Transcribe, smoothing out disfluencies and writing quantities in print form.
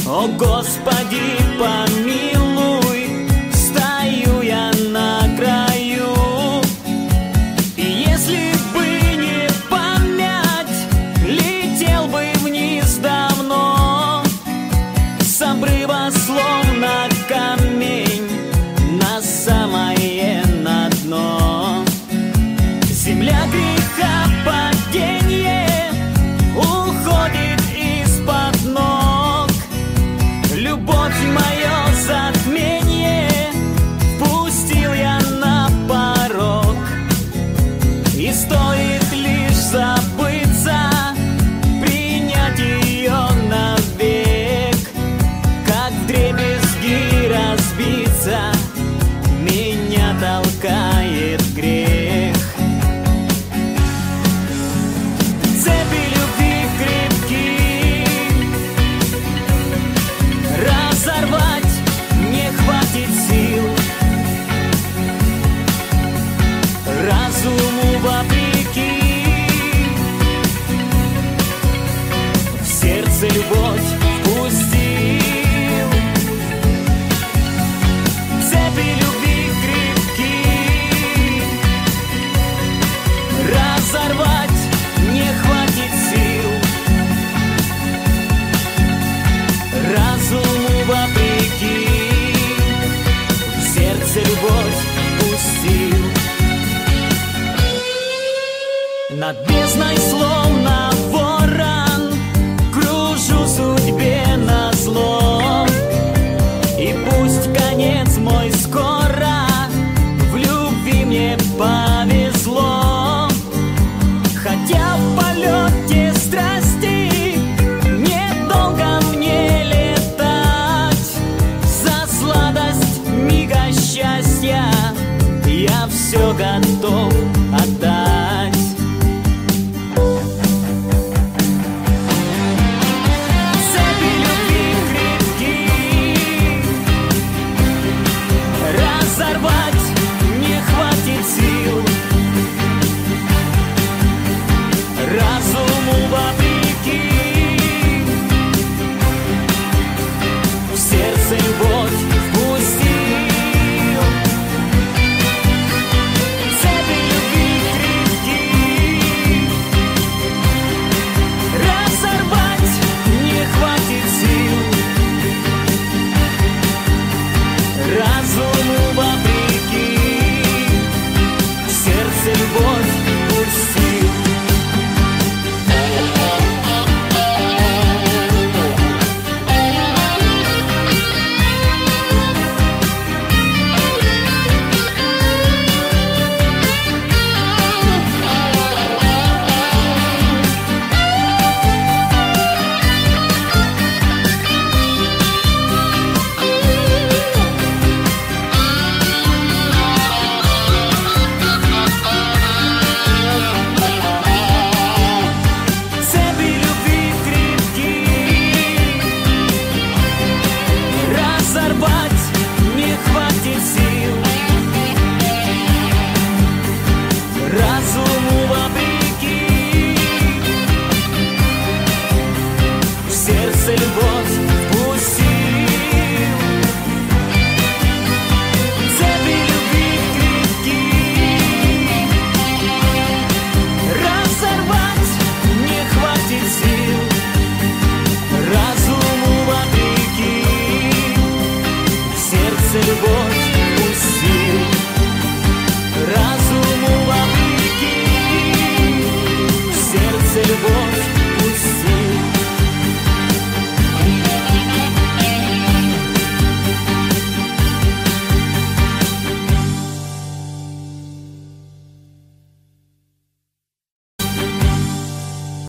О, Господи, помилуй, стою я на краю. И если бы не память, летел бы вниз давно, с обрыва словно камень на самое на дно. Земля греха, падение уходит из-под ног. Любовь мое затмение впустил я на порог. И стоит лишь забыться, принять ее навек, как вдребезги разбиться меня толкает грех. Цепи любви крепки, разорвать не хватит сил. Разуму вопреки, в сердце любовь впустил. Цепи любви крепки, разорвать не хватит сил. Разуму вопреки, в сердце любовь пустил. Над бездной словно ворон кружу судьбе назло. И пусть конец мой скоро, в любви мне повезло. Хотя в полете страсти недолго мне летать, за сладость мига счастья я все готов отдать. Цепи любви крепки, разорвать не хватит сил. Разуму вопреки, в сердце любовь впустил. Цепи любви крепки, разорвать не хватит сил. Разуму вопреки, в сердце любовь пустил. Цепи любви крепки, разорвать не хватит сил. Разуму вопреки, в сердце любовь.